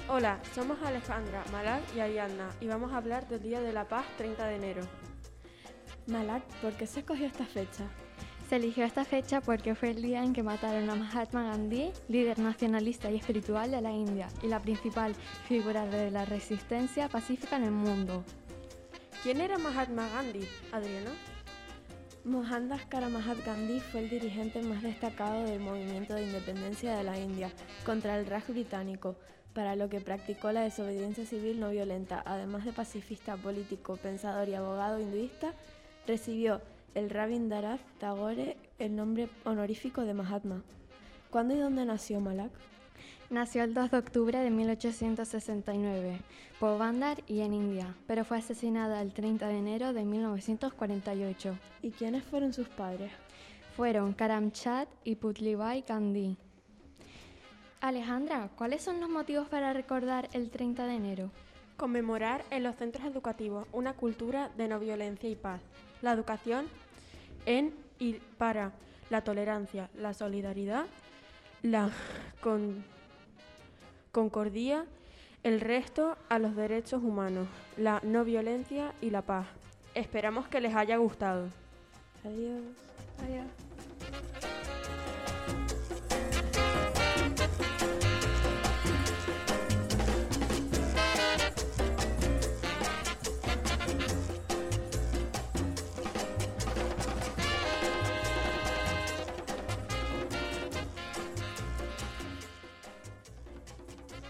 Hola, somos Alejandra, Malak y Ariadna y vamos a hablar del Día de la Paz 30 de enero. Malak, ¿por qué se escogió esta fecha? Se eligió esta fecha porque fue el día en que mataron a Mahatma Gandhi, líder nacionalista y espiritual de la India y la principal figura de la resistencia pacífica en el mundo. ¿Quién era Mahatma Gandhi, Adriana? Mohandas Karamahat Gandhi fue el dirigente más destacado del movimiento de independencia de la India contra el Raj británico, para lo que practicó la desobediencia civil no violenta. Además de pacifista, político, pensador y abogado hinduista, recibió el Rabindranath Tagore el nombre honorífico de Mahatma. ¿Cuándo y dónde nació Malak? Nació el 2 de octubre de 1869, Porbandar y en India, pero fue asesinada el 30 de enero de 1948. ¿Y quiénes fueron sus padres? Fueron Karamchand y Putlibai Gandhi. Alejandra, ¿cuáles son los motivos para recordar el 30 de enero? Conmemorar en los centros educativos una cultura de no violencia y paz. La educación en y para la tolerancia, la solidaridad, la concordia, el resto a los derechos humanos, la no violencia y la paz. Esperamos que les haya gustado. Adiós. Adiós.